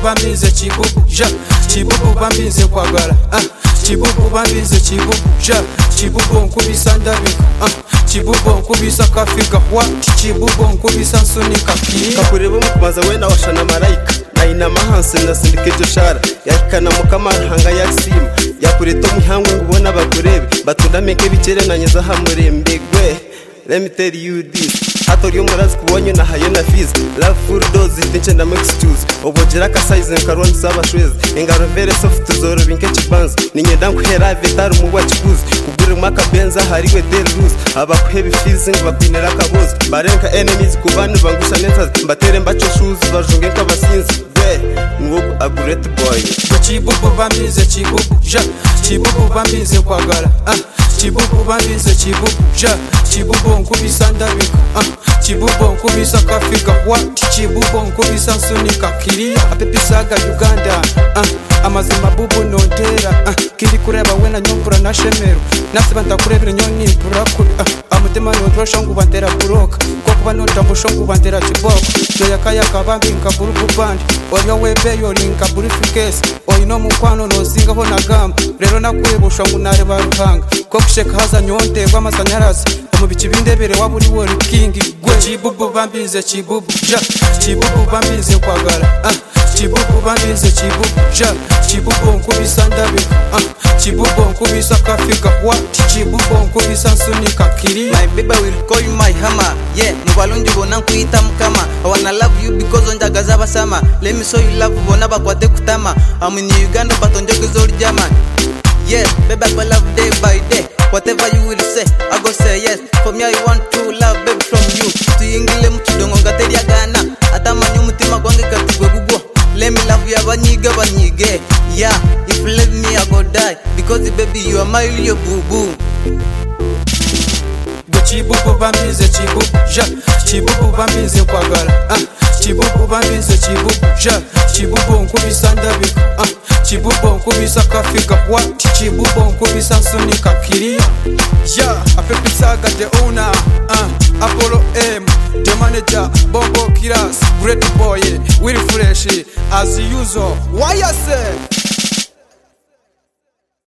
bambize chibubu ja chibubu bambize kwagala chibubu bambize chibubu ja chibubu nkubisa ndabika chibubu nkubisa kafika what chibubu nkubisa nsunika kakureba mukumaza we nawashana marayika naina mahanse nasindike joshara yakana mukamara hanga yaksima yakureta muhango ngubona bagurebe batundameke bikere nanyeza hamurembegwe. Let me tell you this. Hatoriyo murazi kubonye na haye na fiz. Love full dose tinche na mix choose. Obojera ka size nkarwa nsaba shwez. Engaro very soft zoro binke chibanza. Ninyenda nkuhera vetaro muwa chikuzi. Kugure maka benza hariwe del rules. Abakuhebi feeling bakwinera kabozi. Barenka enemies kubanu bangusha neza. Mbatere mbacho shoes bajunge nkabasinzi. Nuko a great boy. Chibubu bambize chibubu ja chibubu bambize kwagala chibubu bambize chibubu ja chibubu nkubisa ndabika chibubu nkubisa kafika what chibubu nkubisa nsunika kiriya apepisaga Uganda amazima bubu nontera kiri kureba wena nyombura na shemero nasiba ndakurebera nyoni burakuri amutema nondrosha ngo bantera buroka ko kuba nondamusho ngo bantera chiboko yakaya kabambi nkaburu band oyo webeyo linka burifikesi oyo no mukwano nozinga ho nagamba rero nakwebusha ngo nareba ruhanga ko kusheka haza nyonte rw'amasanyarazi mu bikibindebere waburi wori king gwe chibubu bambize chibubu ja chibubu bambize kwagala chibubu bambize chibubu ja chibubu nkubisa ndabika chibubu nkubisa kafika what chibubu nkubisa nsunika kiri. My baby will call you my hammer yeah mubalungi bona nkuita mukama I wanna love you because onjaga zaba sama let me show you love bona bakwate kutama I'm in Uganda but onjoge zori German yeah baby I love day by day whatever you will say I go say yes for me I want to love baby from you tuyingile mutudongo ngateria gana atamanyu mutima gwange katigwe gugwo let me love you abanyige yeah if you leave me I go die because baby you are my little boo boo. Chibubu bambize chibubu ja chibubu bambize kwagala chibubu bambize chibubu ja chibubu nkubisa ndabika chibubu nkubisa kafika what chibubu nkubisa nsunika kiriya yeah apepisaga the owner Apollo M the manager Bongo Kiras great boy Willy Fresh as usual why I say